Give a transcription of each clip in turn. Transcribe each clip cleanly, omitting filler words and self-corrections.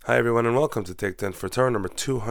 Hi everyone and welcome to Take 10 for Torah number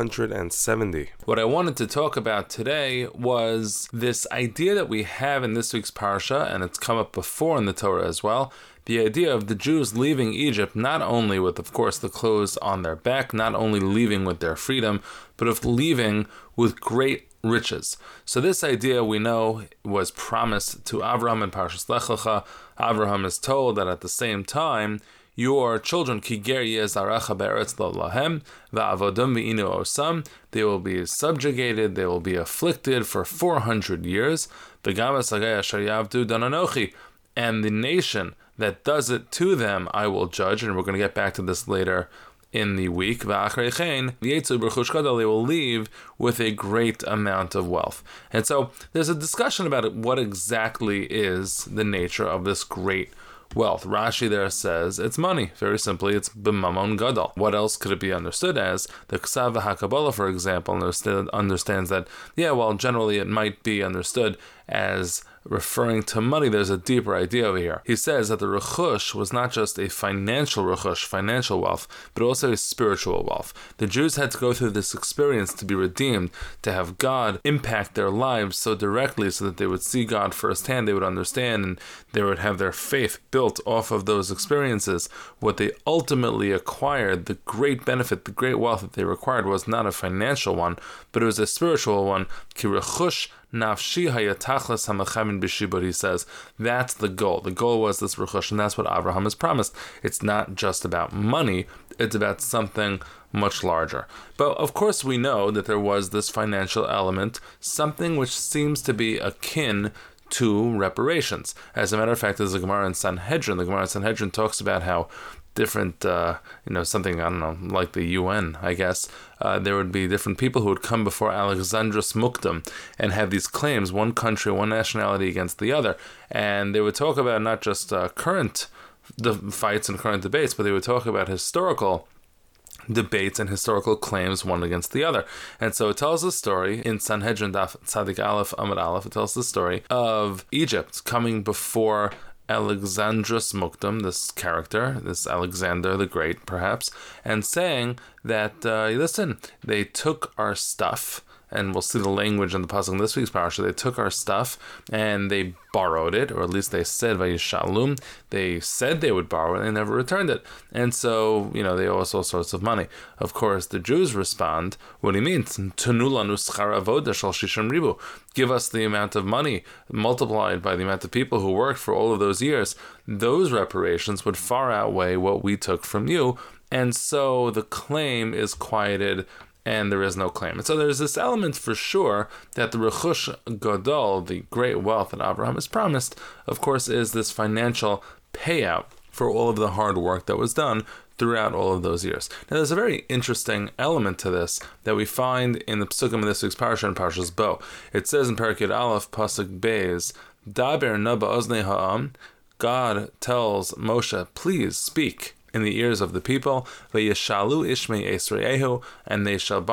270. What I wanted to talk about today was this idea that we have in this week's parsha, and it's come up before in the Torah as well, the idea of the Jews leaving Egypt not only with, of course, the clothes on their back, not only leaving with their freedom, but of leaving with great riches. So this idea we know was promised to Avraham in Parshas Lech Lecha. Avraham is told that at the same time, your children, kiger yezarecha be'eretz lo lahem, va'avodim v'inu osam, they will be subjugated, they will be afflicted for 400 years. V'gam esagei asher yavdu dananochi, and the nation that does it to them, I will judge, and we're going to get back to this later in the week. V'achreichein v'yetzu b'rechush gadol, they will leave with a great amount of wealth. And so there's a discussion about what exactly is the nature of this great wealth. Rashi there says it's money. Very simply, it's b'mamon gadol. What else could it be understood as? The Ksav HaKabbalah, for example, understands that, generally it might be understood as referring to money. There's a deeper idea over here. He says that the rechush was not just a financial rechush, financial wealth, but also a spiritual wealth. The Jews had to go through this experience to be redeemed, to have God impact their lives so directly so that they would see God firsthand, they would understand, and they would have their faith built off of those experiences. What they ultimately acquired, the great benefit, the great wealth that they required, was not a financial one, but it was a spiritual one. Ki rechush nafshi hayatachlas hamachavin b'shibur, he says. That's the goal. The goal was this rechush, and that's what Abraham has promised. It's not just about money, it's about something much larger. But of course we know that there was this financial element, something which seems to be akin to reparations. As a matter of fact, there's a Gemara in Sanhedrin. The Gemara in Sanhedrin talks about how different, something, I don't know, like the UN, I guess, there would be different people who would come before Alexandros Mukdam and have these claims, one country, one nationality against the other. And they would talk about not just current fights and current debates, but they would talk about historical debates and historical claims one against the other. And so it tells the story in Sanhedrin Daf Tzadik Aleph Amud Aleph, it tells the story of Egypt coming before Alexandros Mukdam, this character, this Alexander the Great perhaps, and saying that, listen, they took our stuff, and we'll see the language in the pasuk in this week's parasha. They took our stuff and they borrowed it, or at least they said vayishalum. They said they would borrow it, and they never returned it. And so, they owe us all sorts of money. Of course, the Jews respond, what do you mean? Tanu lanu schar avoda shel shishim ribu. Give us the amount of money multiplied by the amount of people who worked for all of those years. Those reparations would far outweigh what we took from you. And so the claim is quieted, and there is no claim. And so there's this element for sure that the rechush gadol, the great wealth that Abraham has promised, of course, is this financial payout for all of the hard work that was done throughout all of those years. Now, there's a very interesting element to this that we find in the Pesukim of this week's parasha, in Parshas Bo. It says in Parak Yud Aleph, Pasuk Beis, Daber na ba'oznei ha'am, God tells Moshe, please speak in the ears of the people, v'yeshalu ishmei esreyehu, and they shall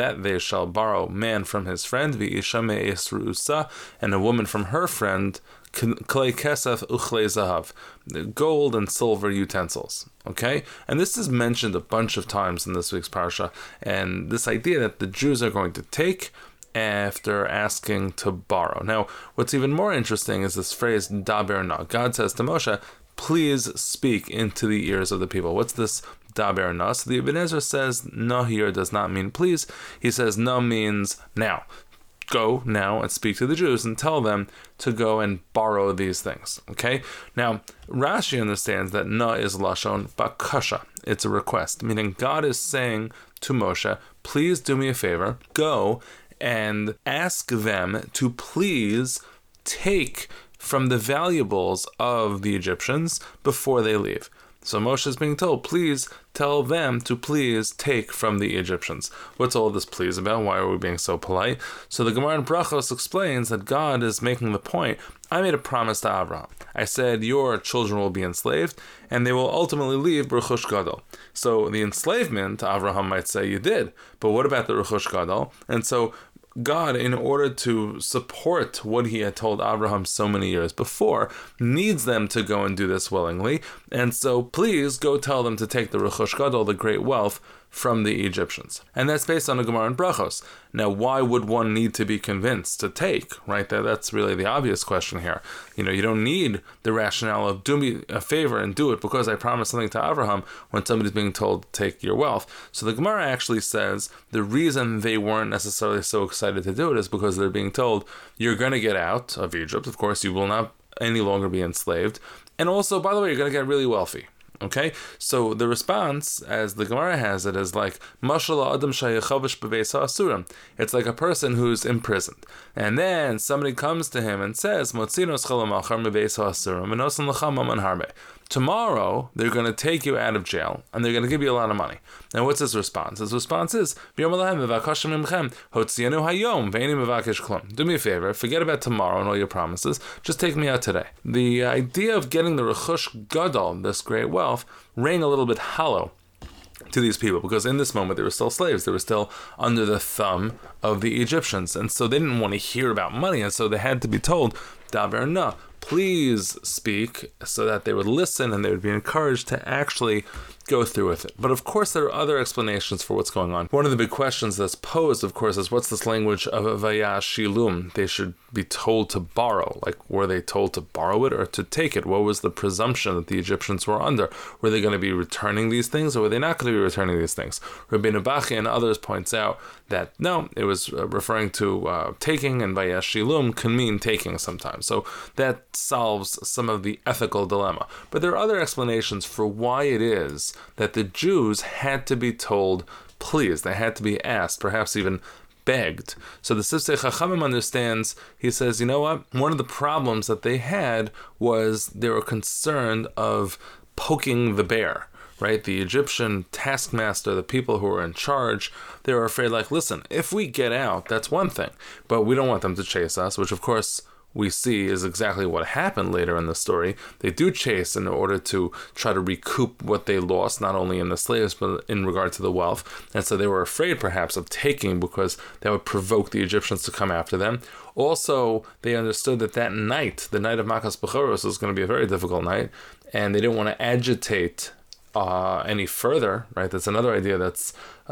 borrow man from his friend, v'yishamei esruusa, and a woman from her friend, klei kesef uchlei zahav, gold and silver utensils. Okay? And this is mentioned a bunch of times in this week's parsha, and this idea that the Jews are going to take after asking to borrow. Now, what's even more interesting is this phrase, daber na. God says to Moshe, please speak into the ears of the people. What's this daber na? So the Ibn Ezra says no here does not mean please. He says no means now. Go now and speak to the Jews and tell them to go and borrow these things. Okay? Now, Rashi understands that na is lashon bakasha. It's a request, meaning God is saying to Moshe, please do me a favor, go and ask them to please take from the valuables of the Egyptians before they leave. So Moshe is being told, please tell them to please take from the Egyptians. What's all this please about? Why are we being so polite? So the Gemara in Brachos explains that God is making the point, I made a promise to Abraham. I said, your children will be enslaved, and they will ultimately leave Rechush Gadol. So the enslavement, Abraham might say, you did, but what about the Rechush Gadol? And so God, in order to support what he had told Abraham so many years before, needs them to go and do this willingly. And so please go tell them to take the Rechush Gadol, the great wealth, from the Egyptians. And that's based on the Gemara in Brachos. Now, why would one need to be convinced to take, right? That's really the obvious question here. You don't need the rationale of do me a favor and do it because I promised something to Abraham when somebody's being told to take your wealth. So the Gemara actually says the reason they weren't necessarily so excited to do it is because they're being told, you're going to get out of Egypt. Of course, you will not any longer be enslaved. And also, by the way, you're going to get really wealthy. Okay, so the response, as the Gemara has it, is like Mashallah Adam Shayachavish Bebeisa Asuram. It's like a person who's imprisoned, and then somebody comes to him and says, Motzinos Chalamachar Bebeisa Asuram and Osan Lacham Aman Harbe. Tomorrow, they're going to take you out of jail, and they're going to give you a lot of money. Now, what's his response? His response is, do me a favor, forget about tomorrow and all your promises, just take me out today. The idea of getting the Rechush Gadol, this great wealth, rang a little bit hollow to these people, because in this moment they were still slaves. They were still under the thumb of the Egyptians, and so they didn't want to hear about money, and so they had to be told, Daber na, please speak, so that they would listen and they would be encouraged to actually go through with it. But of course, there are other explanations for what's going on. One of the big questions that's posed, of course, is what's this language of vayashilum? They should be told to borrow. Like, were they told to borrow it or to take it? What was the presumption that the Egyptians were under? Were they going to be returning these things, or were they not going to be returning these things? Rabbeinu Bachya and others points out that no, it was referring to taking, and vayashilum can mean taking sometimes. So that solves some of the ethical dilemma. But there are other explanations for why it is that the Jews had to be told, please. They had to be asked, perhaps even begged. So the Sifsei Chachamim understands, he says, you know what? One of the problems that they had was they were concerned of poking the bear, right? The Egyptian taskmaster, the people who were in charge, they were afraid, like, listen, if we get out, that's one thing, but we don't want them to chase us, which of course we see is exactly what happened later in the story. They do chase in order to try to recoup what they lost, not only in the slaves, but in regard to the wealth. And so they were afraid perhaps of taking, because that would provoke the Egyptians to come after them. Also, they understood that night, the night of Makas Bechoros, was going to be a very difficult night, and they didn't want to agitate any further, right? That's another idea that's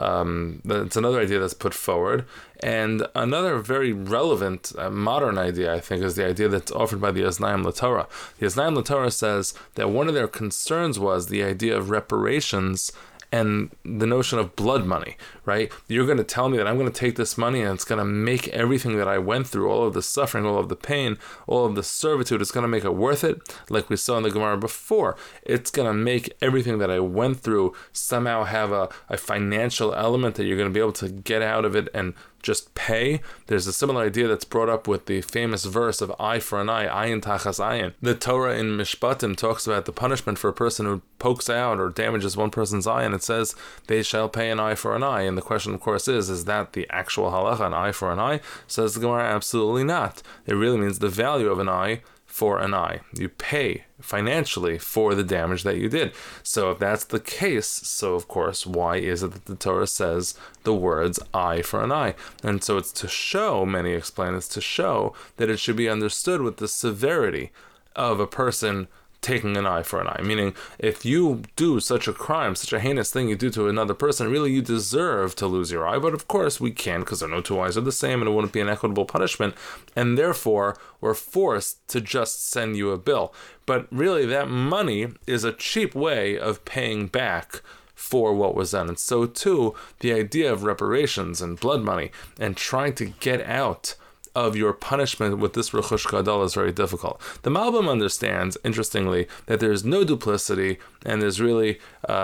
put forward. And another very relevant modern idea, I think, is the idea that's offered by the Oznaim LaTorah. The Oznaim LaTorah says that one of their concerns was the idea of reparations and the notion of blood money, right? You're going to tell me that I'm going to take this money and it's going to make everything that I went through, all of the suffering, all of the pain, all of the servitude, it's going to make it worth it, like we saw in the Gemara before. It's going to make everything that I went through somehow have a financial element that you're going to be able to get out of it and just pay. There's a similar idea that's brought up with the famous verse of eye for an eye, ayin tachas ayin. The Torah in Mishpatim talks about the punishment for a person who pokes out or damages one person's eye, and it says they shall pay an eye for an eye. And the question, of course, is that the actual halacha, an eye for an eye? Says the Gemara, absolutely not. It really means the value of an eye for an eye. You pay financially for the damage that you did. So if that's the case, so of course, why is it that the Torah says the words eye for an eye? And so it's to show, many explain it's to show that it should be understood with the severity of a person taking an eye for an eye. Meaning, if you do such a crime, such a heinous thing you do to another person, really you deserve to lose your eye. But of course we can't, because no two eyes are the same and it wouldn't be an equitable punishment. And therefore, we're forced to just send you a bill. But really, that money is a cheap way of paying back for what was done. And so too, the idea of reparations and blood money and trying to get out of your punishment with this Rechush Gadol is very difficult. The Malbim understands, interestingly, that there's no duplicity and there's really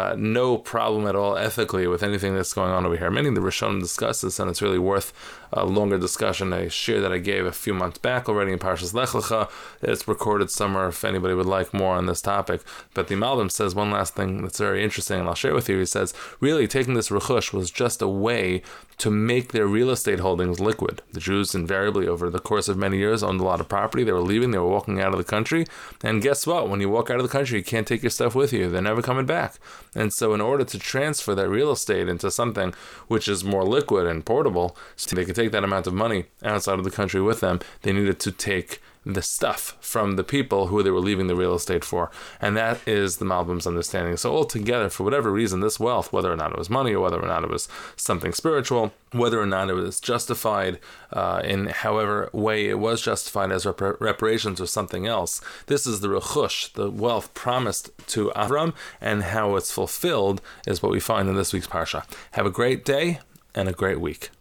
no problem at all ethically with anything that's going on over here. Many of the Rishonim discuss this, and it's really worth a longer discussion. A shir that I gave a few months back already in Parshas Lech Lecha. It's recorded somewhere if anybody would like more on this topic. But the Malbim says one last thing that's very interesting, and I'll share with you. He says, really, taking this Rechush was just a way to make their real estate holdings liquid. The Jews invariably, over the course of many years, owned a lot of property. They were leaving, they were walking out of the country. And guess what? When you walk out of the country, you can't take your stuff with you. They're never coming back. And so in order to transfer that real estate into something which is more liquid and portable, so they could take that amount of money outside of the country with them, they needed to take the stuff from the people who they were leaving the real estate for. And that is the Malbim's understanding. So altogether, for whatever reason, this wealth, whether or not it was money or whether or not it was something spiritual, whether or not it was justified in however way it was justified as reparations or something else, this is the rechush, the wealth promised to Avram, and how it's fulfilled is what we find in this week's Parsha. Have a great day and a great week.